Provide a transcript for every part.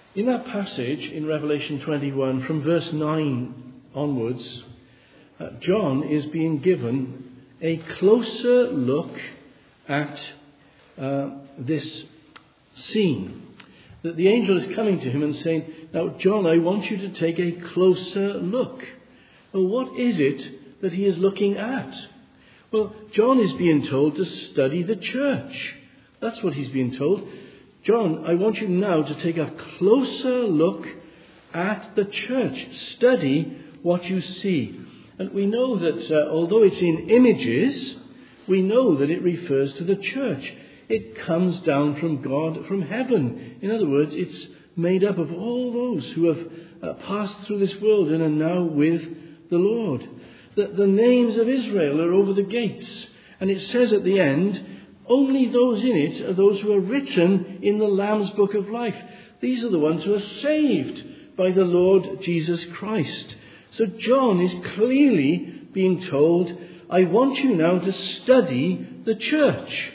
In that passage in Revelation 21, from verse 9 onwards, John is being given a closer look at this scene. That the angel is coming to him and saying, "Now, John, I want you to take a closer look." Well, what is it that he is looking at? Well, John is being told to study the church. That's what he's being told. John, I want you now to take a closer look at the church. Study what you see. And we know that although it's in images, we know that it refers to the church. It comes down from God, from heaven. In other words, it's made up of all those who have passed through this world and are now with the Lord. The names of Israel are over the gates. And it says at the end, only those in it are those who are written in the Lamb's Book of Life. These are the ones who are saved by the Lord Jesus Christ. So John is clearly being told, I want you now to study the church.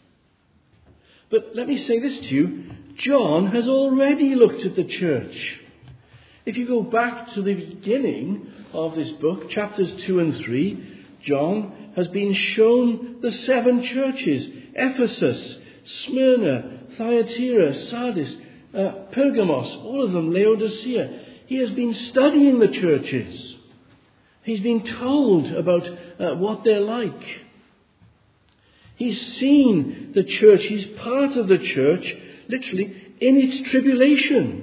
But let me say this to you, John has already looked at the church. If you go back to the beginning of this book, chapters 2 and 3, John has been shown the 7 churches: Ephesus, Smyrna, Thyatira, Sardis, Pergamos, all of them, Laodicea. He has been studying the churches. He's been told about what they're like. He's seen the church. He's part of the church, literally, in its tribulation.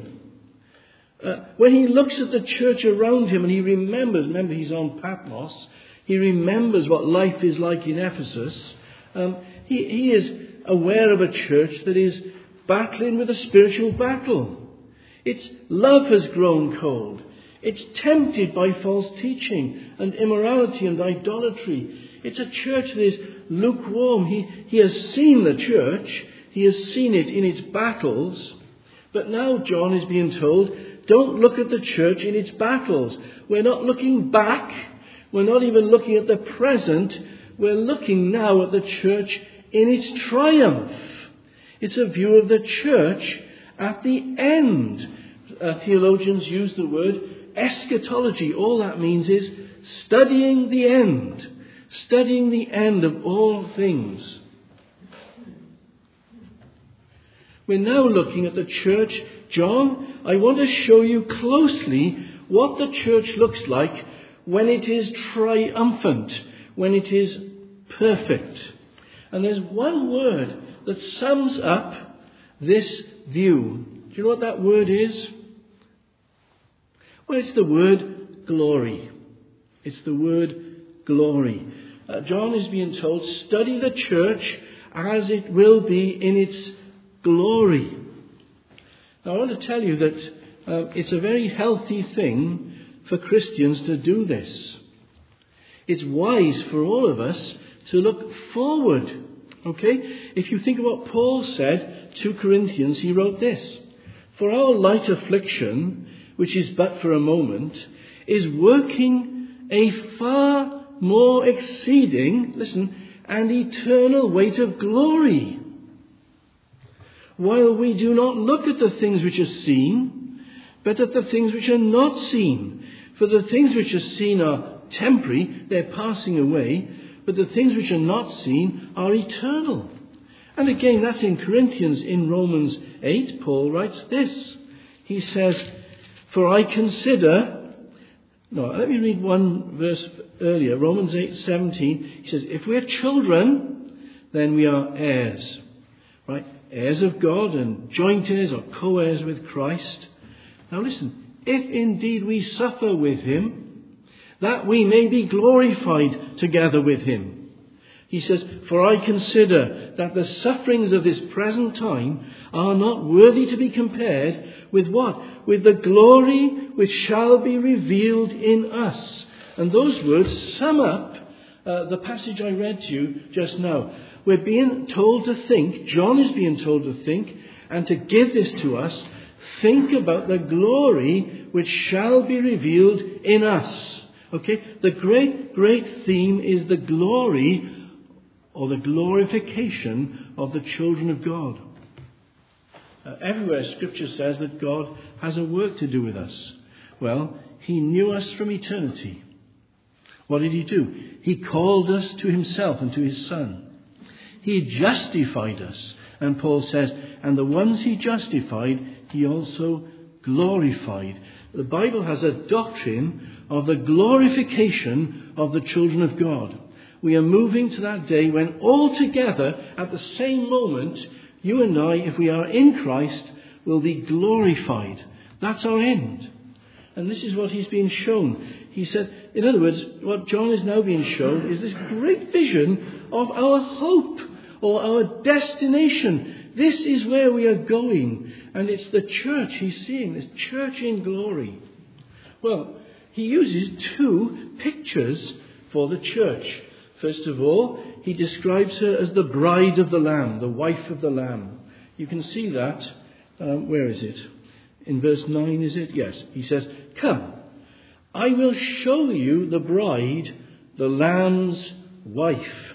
When he looks at the church around him and he remember he's on Patmos, he remembers what life is like in Ephesus. He is aware of a church that is battling with a spiritual battle. Its love has grown cold. It's tempted by false teaching and immorality and idolatry. It's a church that is lukewarm. He has seen the church. He has seen it in its battles. But now John is being told, don't look at the church in its battles. We're not looking back. We're not even looking at the present. We're looking now at the church in its triumph. It's a view of the church at the end. Theologians use the word eschatology. All that means is studying the end. Studying the end of all things. We're now looking at the church. John, I want to show you closely what the church looks like when it is triumphant, when it is perfect. And there's one word that sums up this view. Do you know what that word is? Well, it's the word glory. It's the word glory. John is being told, study the church as it will be in its glory. Now, I want to tell you that it's a very healthy thing for Christians to do this. It's wise for all of us to look forward. Okay? If you think of what Paul said to Corinthians, he wrote this: for our light affliction, which is but for a moment, is working a far more exceeding, listen, and eternal weight of glory. While we do not look at the things which are seen, but at the things which are not seen. For the things which are seen are temporary, they're passing away, but the things which are not seen are eternal. And again, that's in Corinthians. In Romans 8, Paul writes this. He says, for I consider... No, let me read one verse earlier. Romans 8:17. He says, if we're children, then we are heirs. Right? Heirs of God and joint heirs or co-heirs with Christ. Now listen, if indeed we suffer with him, that we may be glorified together with him. He says, for I consider that the sufferings of this present time are not worthy to be compared with what? With the glory which shall be revealed in us. And those words sum up the passage I read to you just now. We're being told to think, John is being told to think, and to give this to us, think about the glory which shall be revealed in us. Okay? The great theme is the glory or the glorification of the children of God. Everywhere Scripture says that God has a work to do with us. Well, he knew us from eternity. What did he do? He called us to himself and to his Son. He justified us. And Paul says, and the ones he justified, he also glorified. The Bible has a doctrine of the glorification of the children of God. We are moving to that day when all together, at the same moment, you and I, if we are in Christ, will be glorified. That's our end. And this is what he's being shown. He said, in other words, what John is now being shown is this great vision of our hope or our destination. This is where we are going. And it's the church he's seeing, this church in glory. Well, he uses two pictures for the church. First of all, he describes her as the bride of the Lamb, the wife of the Lamb. You can see that. Where is it? In verse 9, is it? Yes. He says, come, I will show you the bride, the Lamb's wife.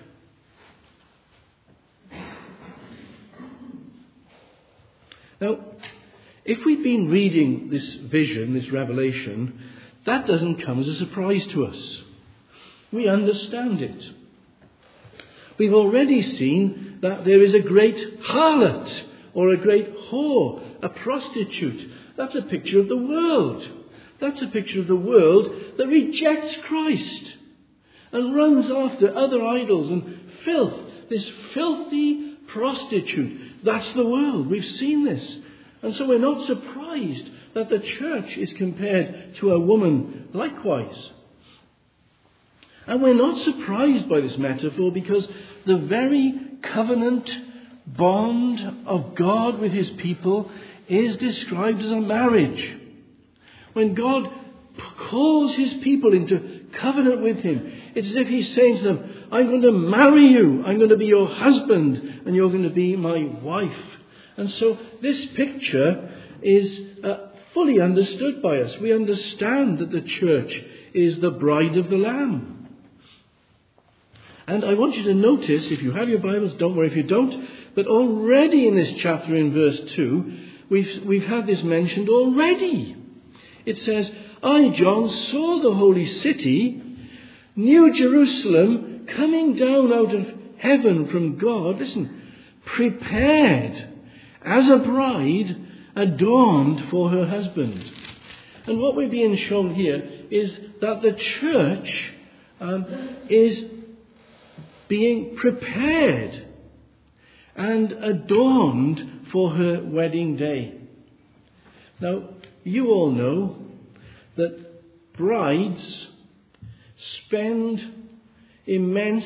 Now, if we've been reading this vision, this revelation, that doesn't come as a surprise to us. We understand it. We've already seen that there is a great harlot or a great whore, a prostitute. That's a picture of the world. That's a picture of the world that rejects Christ and runs after other idols and filth. This filthy prostitute. That's the world. We've seen this. And so we're not surprised that the church is compared to a woman likewise. And we're not surprised by this metaphor because the very covenant bond of God with his people is described as a marriage. When God calls his people into covenant with him, it's as if he's saying to them, I'm going to marry you, I'm going to be your husband, and you're going to be my wife. And so this picture is fully understood by us. We understand that the church is the bride of the Lamb. And I want you to notice, if you have your Bibles, don't worry if you don't, but already in this chapter in verse 2, we've had this mentioned already. It says, I, John, saw the holy city, New Jerusalem, coming down out of heaven from God, listen, prepared as a bride adorned for her husband. And what we're being shown here is that the church is being prepared and adorned for her wedding day. Now, you all know that brides spend immense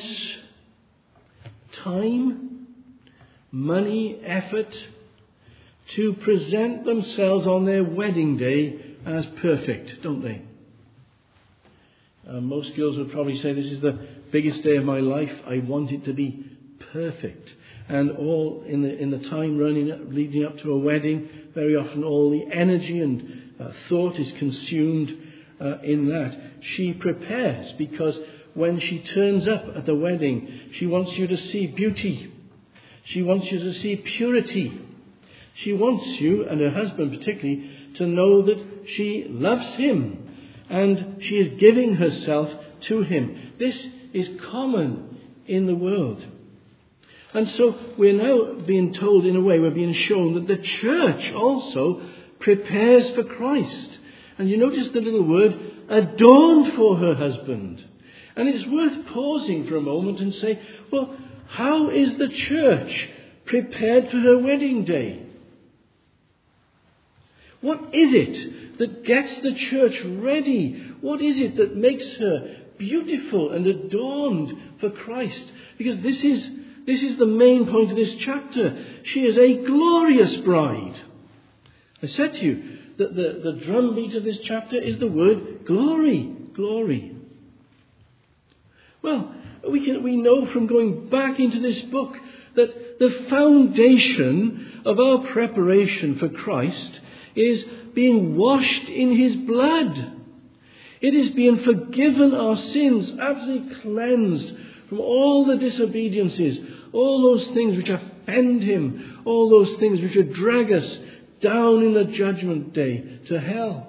time, money, effort to present themselves on their wedding day as perfect, don't they? Most girls would probably say, this is the biggest day of my life. I want it to be perfect. And all in the time leading up to a wedding, very often all the energy and thought is consumed in that. She prepares because when she turns up at the wedding, she wants you to see beauty. She wants you to see purity. She wants you, and her husband particularly, to know that she loves him and she is giving herself to him. This is common in the world. And so we're now being told, in a way, we're being shown that the church also prepares for Christ. And you notice the little word, adorned for her husband. And it's worth pausing for a moment and say, well, how is the church prepared for her wedding day? What is it that gets the church ready? What is it that makes her beautiful and adorned for Christ? Because this is the main point of this chapter. She is a glorious bride. I said to you that the drumbeat of this chapter is the word glory. Glory. Well, we know from going back into this book that the foundation of our preparation for Christ is being washed in his blood. It is being forgiven our sins, absolutely cleansed from all the disobediences, all those things which offend him, all those things which would drag us down in the judgment day to hell.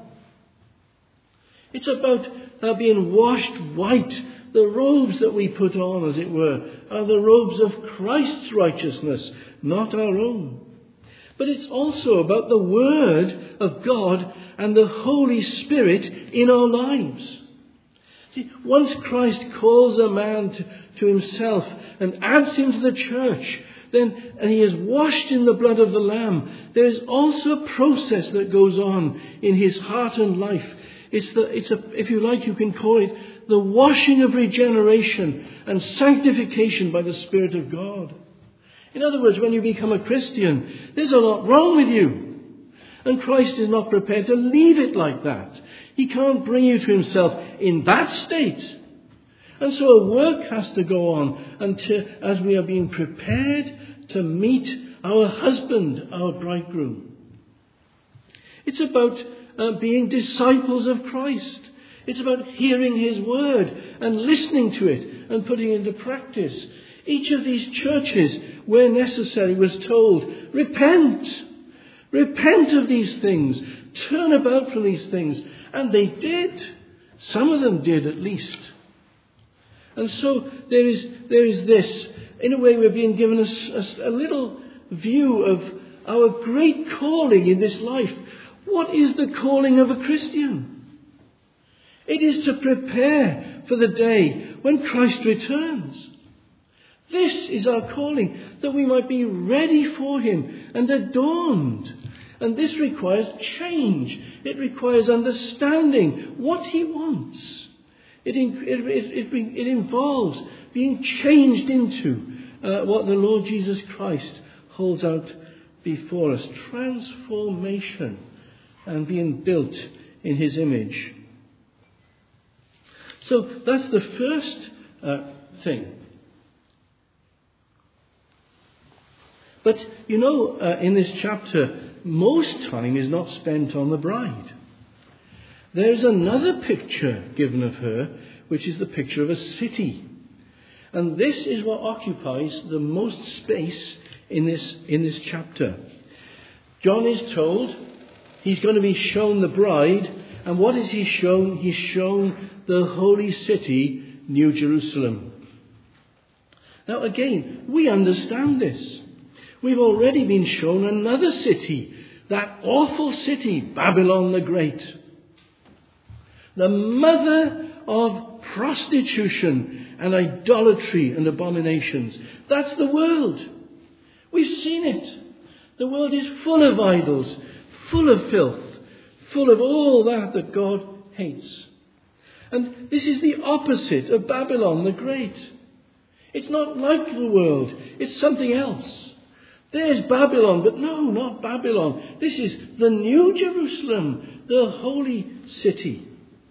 It's about being washed white. The robes that we put on, as it were, are the robes of Christ's righteousness, not our own. But it's also about the Word of God and the Holy Spirit in our lives. See, once Christ calls a man to himself and adds him to the church, and he is washed in the blood of the Lamb, there is also a process that goes on in his heart and life. If you like, you can call it the washing of regeneration and sanctification by the Spirit of God. In other words, when you become a Christian, there's a lot wrong with you. And Christ is not prepared to leave it like that. He can't bring you to himself in that state. And so a work has to go on as we are being prepared to meet our husband, our bridegroom. It's about being disciples of Christ. It's about hearing his word and listening to it and putting it into practice. Each of these churches, where necessary, was told, repent. Repent of these things. Turn about from these things. And they did. Some of them did, at least. And so there is this. In a way, we're being given a little view of our great calling in this life. What is the calling of a Christian? It is to prepare for the day when Christ returns. This is our calling, that we might be ready for him and adorned. And this requires change. It requires understanding what he wants. It involves being changed into what the Lord Jesus Christ holds out before us. Transformation and being built in his image. So that's the first thing. But, in this chapter, most time is not spent on the bride. There's another picture given of her, which is the picture of a city. And this is what occupies the most space in this chapter. John is told he's going to be shown the bride. And what is he shown? He's shown the holy city, New Jerusalem. Now again, we understand this. We've already been shown another city, that awful city, Babylon the Great. The mother of prostitution and idolatry and abominations. That's the world. We've seen it. The world is full of idols, full of filth, full of all that God hates. And this is the opposite of Babylon the Great. It's not like the world. It's something else. There's Babylon, but no, not Babylon. This is the New Jerusalem, the holy city.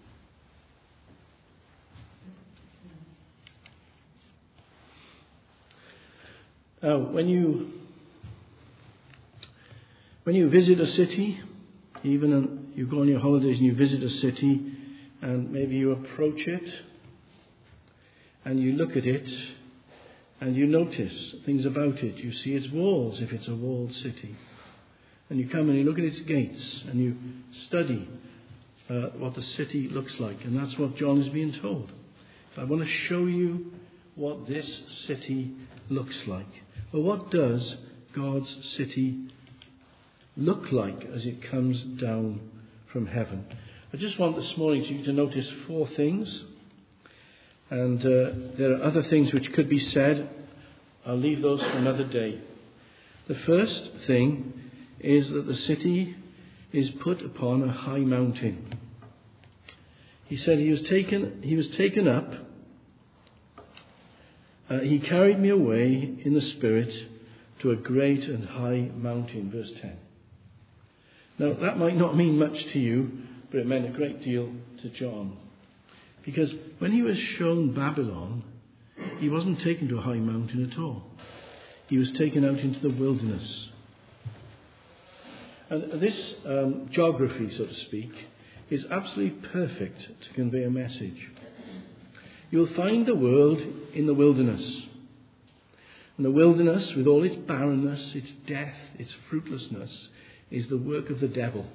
Now, when you visit a city, even you go on your holidays and you visit a city, and maybe you approach it, and you look at it, and you notice things about it. You see its walls, if it's a walled city. And you come and you look at its gates, and you study what the city looks like. And that's what John is being told. I want to show you what this city looks like. Well, what does God's city look like as it comes down from heaven? I just want this morning you to notice 4 things. And there are other things which could be said. I'll leave those for another day. The first thing is that the city is put upon a high mountain. He said he was taken up. He carried me away in the Spirit to a great and high mountain, verse 10. Now, that might not mean much to you, but it meant a great deal to John. Because when he was shown Babylon, he wasn't taken to a high mountain at all. He was taken out into the wilderness. And this geography, so to speak, is absolutely perfect to convey a message. you'll find the world in the wilderness. And the wilderness, with all its barrenness, its death, its fruitlessness, is the work of the devil.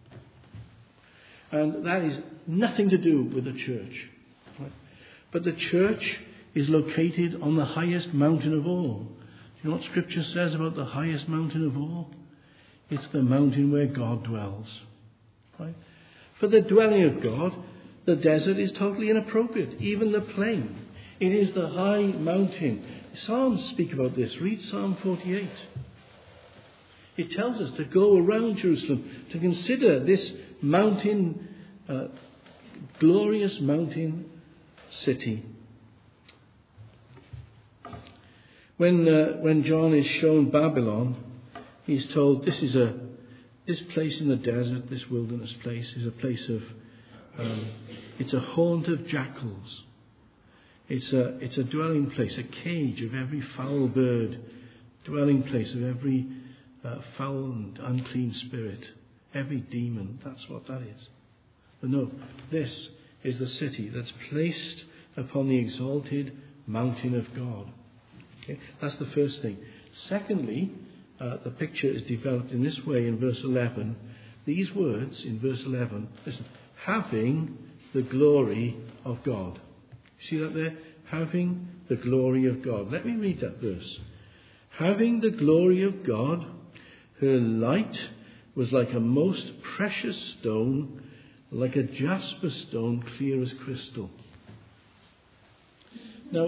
And that is nothing to do with the church. Right? But the church is located on the highest mountain of all. Do you know what Scripture says about the highest mountain of all? It's the mountain where God dwells. Right? For the dwelling of God, the desert is totally inappropriate, even the plain. It is the high mountain. Psalms speak about this. Read Psalm 48. It tells us to go around Jerusalem, to consider this mountain, glorious mountain city. When John is shown Babylon, he's told this place in the desert, this wilderness place, is a place of, it's a haunt of jackals. It's a dwelling place, a cage of every foul bird, dwelling place of every foul and unclean spirit, every demon. That's what that is. But no, this is the city that's placed upon the exalted mountain of God. Okay? That's the first thing. Secondly, the picture is developed in this way in verse 11. These words in verse 11, listen, having the glory of God. See that there? Having the glory of God. Let me read that verse. Having the glory of God, her light was like a most precious stone, like a jasper stone, clear as crystal. Now,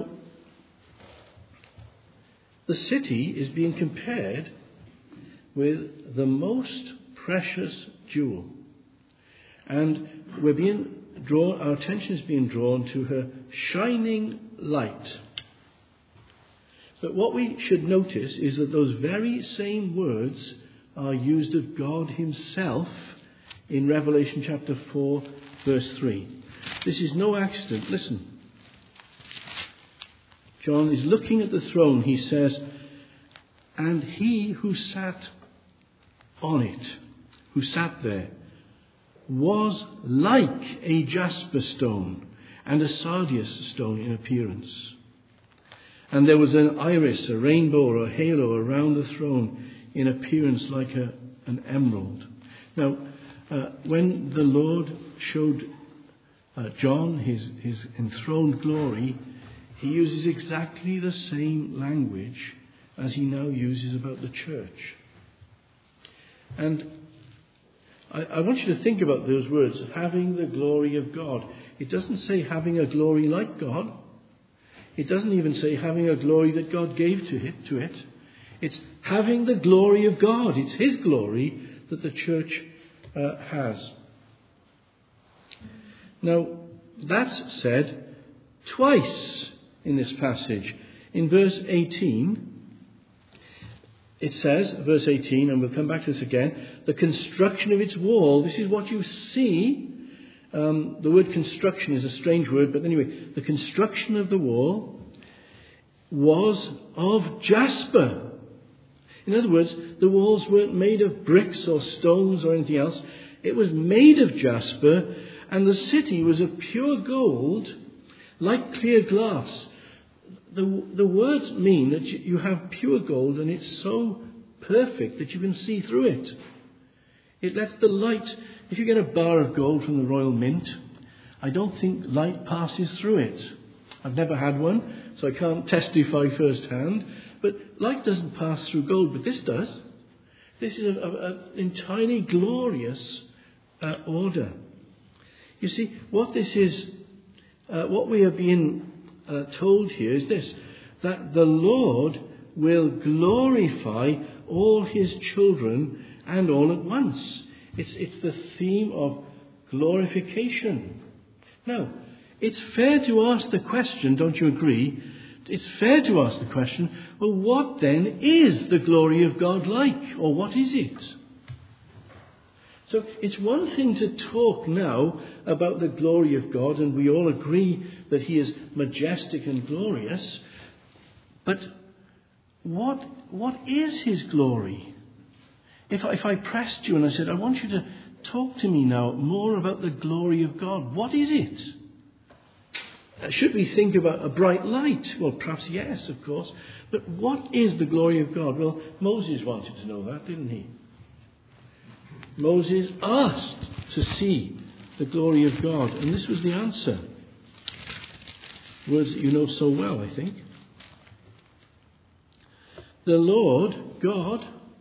the city is being compared with the most precious jewel. And our attention is being drawn to her shining light. But what we should notice is that those very same words are used of God himself in Revelation chapter 4, verse 3. This is no accident. Listen. John is looking at the throne. He says, and he who sat on it, who sat there, was like a jasper stone and a sardius stone in appearance. And there was an iris, a rainbow or a halo around the throne in appearance like an emerald. Now, when the Lord showed John his enthroned glory, he uses exactly the same language as he now uses about the church. And I want you to think about those words, having the glory of God. It doesn't say having a glory like God. It doesn't even say having a glory that God gave to it. It's having the glory of God. It's his glory that the church has. Now, that's said twice in this passage. In verse 18, it says, verse 18, and we'll come back to this again, the construction of its wall. This is what you see. The word construction is a strange word, but anyway, the construction of the wall was of jasper. In other words, the walls weren't made of bricks or stones or anything else. It was made of jasper, and the city was of pure gold, like clear glass. The words mean that you have pure gold, and it's so perfect that you can see through it. It lets the light, if you get a bar of gold from the Royal Mint, I don't think light passes through it. I've never had one, so I can't testify firsthand. But light doesn't pass through gold, but this does. This is an entirely glorious order. You see, what this is, what we are being told here is this, that the Lord will glorify all his children and all at once. It's the theme of glorification. Now, it's fair to ask the question, don't you agree? It's fair to ask the question, well, what then is the glory of God like? Or what is it? So it's one thing to talk now about the glory of God, and we all agree that he is majestic and glorious. But what is his glory? If I pressed you and I said, I want you to talk to me now more about the glory of God, what is it? Should we think about a bright light? Well, perhaps yes, of course. But what is the glory of God? Well, Moses wanted to know that, didn't he? Moses asked to see the glory of God, and this was the answer. Words that you know so well, I think. The Lord God,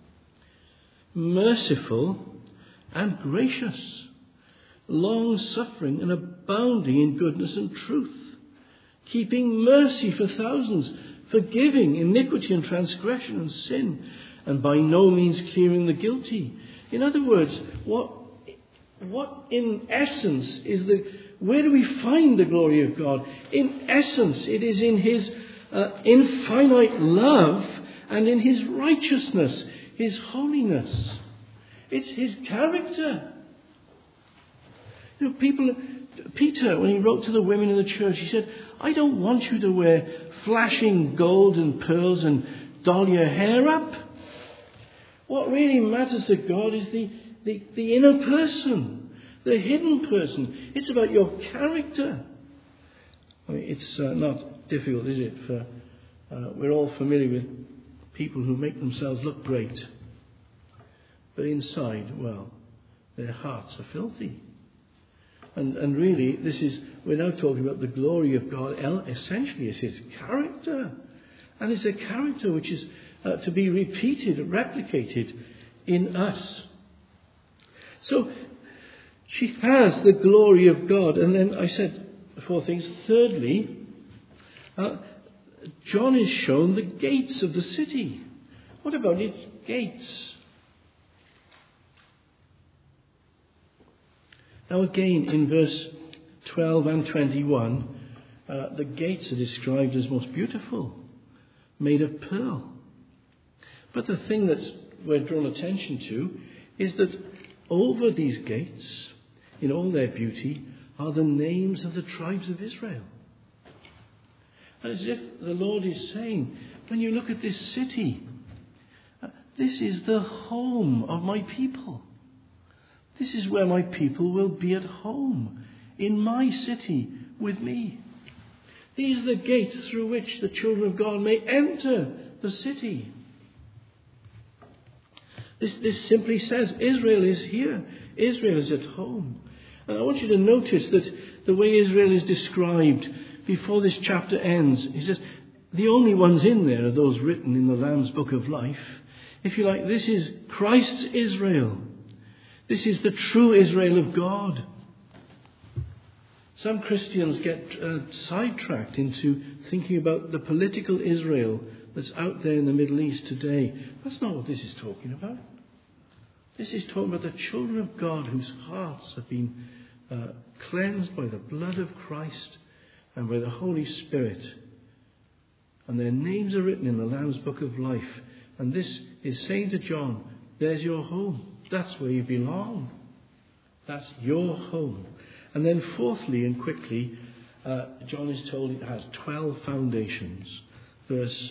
merciful and gracious, long-suffering and abounding in goodness and truth, keeping mercy for thousands, forgiving iniquity and transgression and sin, and by no means clearing the guilty. In other words, what in essence is where do we find the glory of God? In essence, it is in His infinite love and in His righteousness, His holiness. It's His character. You know, Peter, when he wrote to the women in the church, he said, I don't want you to wear flashing gold and pearls and doll your hair up. What really matters to God is the inner person, the hidden person. It's about your character. I mean, it's not difficult, is it? We're all familiar with people who make themselves look great. But inside, well, their hearts are filthy. And really, we're now talking about the glory of God. Essentially, it's His character. And it's a character which is to be repeated, replicated in us. So, she has the glory of God. And then I said 4 things. Thirdly, John is shown the gates of the city. What about its gates? Now again, in verse 12 and 21, the gates are described as most beautiful, made of pearl. But the thing that we're drawn attention to is that over these gates, in all their beauty, are the names of the tribes of Israel. As if the Lord is saying, when you look at this city, this is the home of my people. This is where my people will be at home, in my city, with me. These are the gates through which the children of God may enter the city. This simply says Israel is here. Israel is at home. And I want you to notice that the way Israel is described before this chapter ends, he says, the only ones in there are those written in the Lamb's Book of Life. If you like, this is Christ's Israel. This is the true Israel of God. Some Christians get sidetracked into thinking about the political Israel that's out there in the Middle East today. That's not what this is talking about. This is talking about the children of God whose hearts have been cleansed by the blood of Christ and by the Holy Spirit. And their names are written in the Lamb's Book of Life. And this is saying to John, there's your home. That's where you belong. That's your home. And then fourthly and quickly, John is told it has 12 foundations. Verse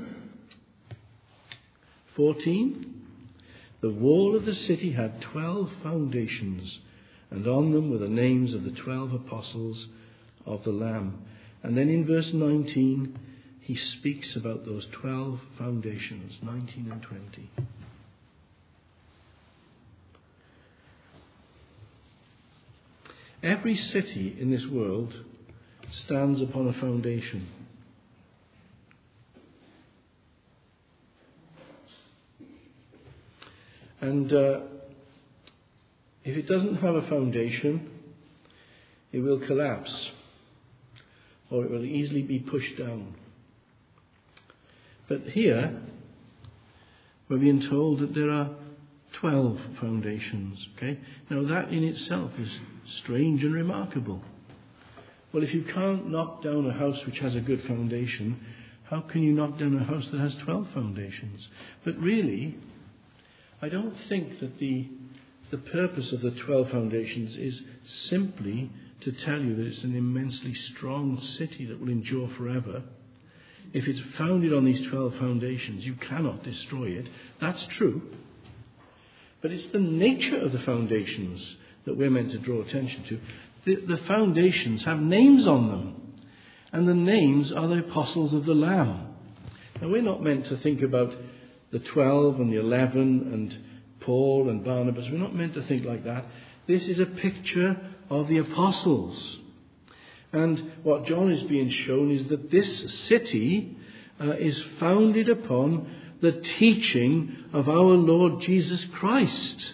14, the wall of the city had 12 foundations, and on them were the names of the 12 apostles of the Lamb. And then in verse 19, he speaks about those 12 foundations, 19 and 20. Every city in this world stands upon a foundation. And if it doesn't have a foundation, it will collapse, or it will easily be pushed down. But here, we're being told that there are 12 foundations. Okay? Now that in itself is strange and remarkable. Well, if you can't knock down a house which has a good foundation, how can you knock down a house that has 12 foundations? But really, I don't think that the purpose of the 12 foundations is simply to tell you that it's an immensely strong city that will endure forever. If it's founded on these 12 foundations, you cannot destroy it. That's true. But it's the nature of the foundations that we're meant to draw attention to. The foundations have names on them. And the names are the apostles of the Lamb. Now, we're not meant to think about the 12 and the 11 and Paul and Barnabas. We're not meant to think like that. This is a picture of the apostles. And what John is being shown is that this city is founded upon the teaching of our Lord Jesus Christ.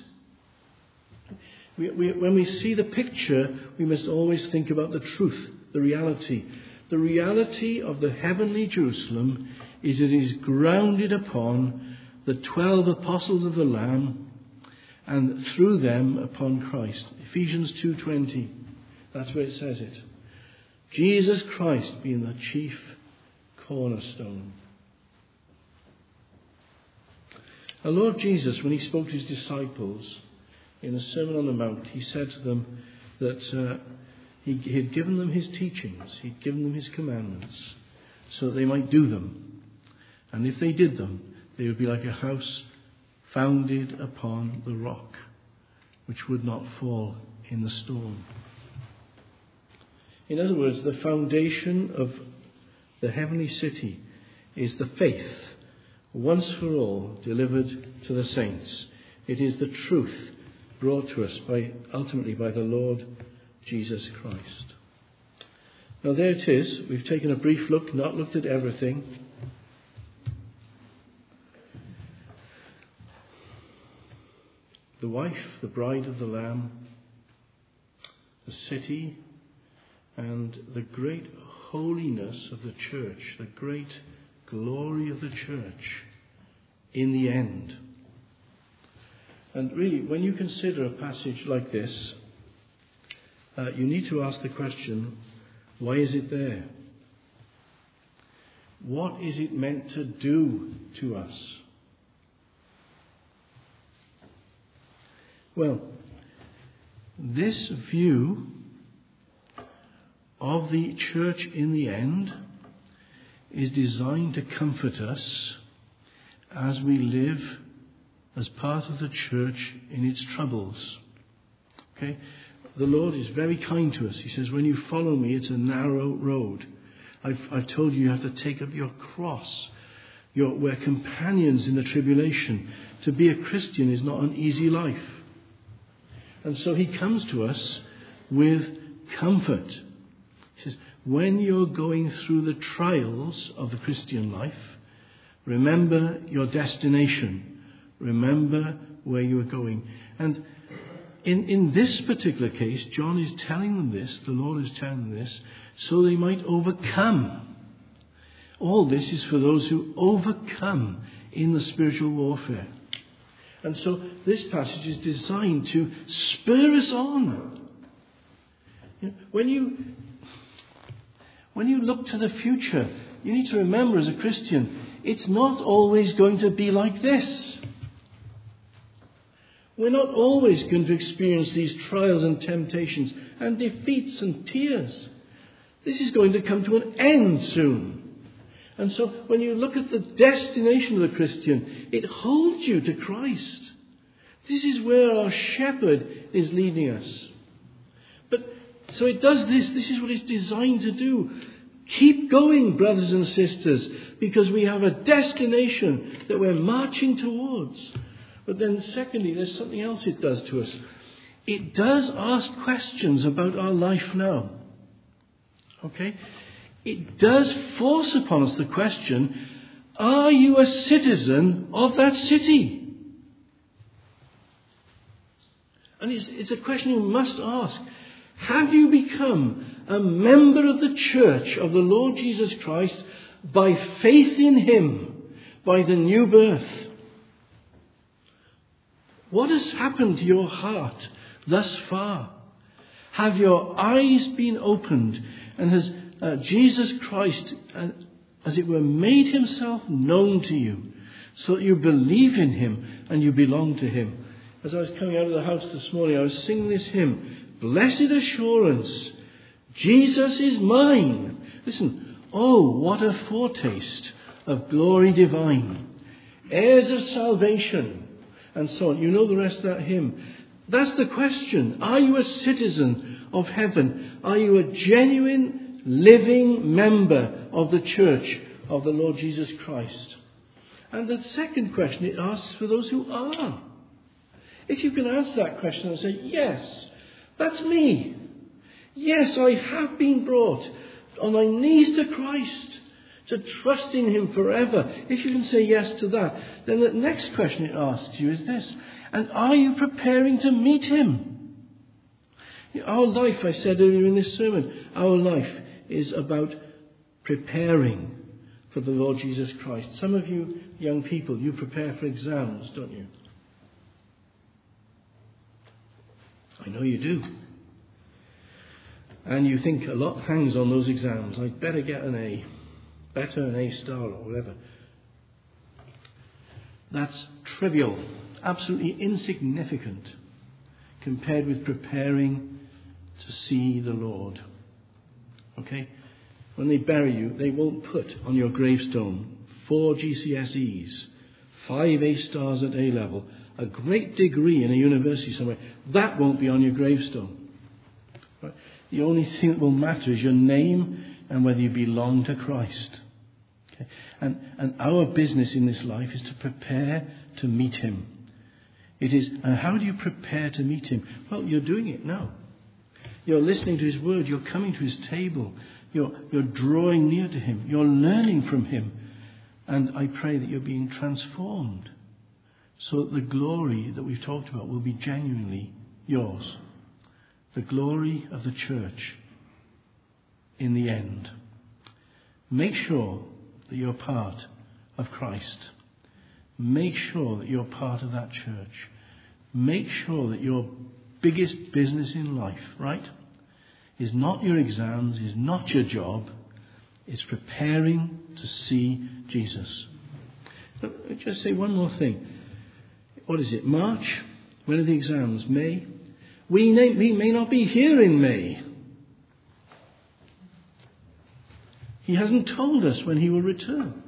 When we see the picture, we must always think about the truth, the reality. The reality of the heavenly Jerusalem is it is grounded upon the 12 apostles of the Lamb and through them upon Christ. Ephesians 2:20, that's where it says it. Jesus Christ being the chief cornerstone. Our Lord Jesus, when he spoke to his disciples in the Sermon on the Mount, he said to them that he had given them his teachings, he'd given them his commandments, so that they might do them. And if they did them, they would be like a house founded upon the rock, which would not fall in the storm. In other words, the foundation of the heavenly city is the faith, once for all, delivered to the saints. It is the truth brought to us ultimately by the Lord Jesus Christ. Now there it is. We've taken a brief look, not looked at everything. The wife, the bride of the Lamb, the city, and the great holiness of the church, the great glory of the church in the end. And really, when you consider a passage like this, you need to ask the question, why is it there? What is it meant to do to us? Well, this view of the church in the end is designed to comfort us as we live as part of the church in its troubles. Okay? The Lord is very kind to us. He says, when you follow me, it's a narrow road. I've told you have to take up your cross. We're companions in the tribulation. To be a Christian is not an easy life. And so he comes to us with comfort. He says, when you're going through the trials of the Christian life, remember your destination. Remember where you are going. And in this particular case, John is telling them this, the Lord is telling them this, so they might overcome. All this is for those who overcome in the spiritual warfare. And so this passage is designed to spur us on. When you look to the future, you need to remember as a Christian, it's not always going to be like this. We're not always going to experience these trials and temptations and defeats and tears. This is going to come to an end soon. And so when you look at the destination of the Christian, it holds you to Christ. This is where our shepherd is leading us. So it does this. This is what it's designed to do. Keep going, brothers and sisters, because we have a destination that we're marching towards. But then secondly, there's something else it does to us. It does ask questions about our life now. Okay? It does force upon us the question, are you a citizen of that city? And it's a question you must ask. Have you become a member of the church of the Lord Jesus Christ by faith in him, by the new birth? What has happened to your heart thus far? Have your eyes been opened, and has Jesus Christ, as it were, made himself known to you so that you believe in him and you belong to him? As I was coming out of the house this morning, I was singing this hymn, Blessed Assurance, Jesus is mine. Listen, oh, what a foretaste of glory divine, heirs of salvation, and so on. You know the rest of that hymn. That's the question. Are you a citizen of heaven? Are you a genuine living member of the church of the Lord Jesus Christ? And the second question it asks for those who are. If you can answer that question and say, yes, that's me. Yes, I have been brought on my knees to Christ, to trust in him forever. If you can say yes to that, then the next question it asks you is this: and are you preparing to meet him? Our life, I said earlier in this sermon, our life is about preparing for the Lord Jesus Christ. Some of you young people, you prepare for exams, don't you? I know you do. And you think a lot hangs on those exams. I'd better get an A. Better an A star or whatever. That's trivial. Absolutely insignificant compared with preparing to see the Lord. Okay? When they bury you, they won't put on your gravestone 4 GCSEs, 5 A stars at A level, a great degree in a university somewhere. That won't be on your gravestone. Right? The only thing that will matter is your name and whether you belong to Christ. Okay? And our business in this life is to prepare to meet him. It is, and how do you prepare to meet him? Well, you're doing it now. You're listening to his word. You're coming to his table. You're drawing near to him. You're learning from him. And I pray that you're being transformed so that the glory that we've talked about will be genuinely yours. The glory of the church in the end. Make sure that you're part of Christ. Make sure that you're part of that church. Make sure that your biggest business in life, right, is not your exams, is not your job. It's preparing to see Jesus. But I'll just say one more thing. What is it, March? When are the exams? May? We may not be here in May. He hasn't told us when he will return.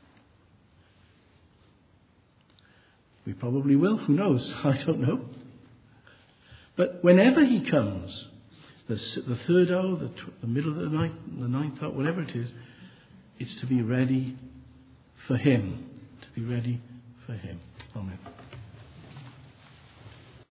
We probably will. Who knows? I don't know. But whenever he comes, the third hour, the middle of the night, the ninth hour, whatever it is, it's to be ready for him. To be ready for him. Amen.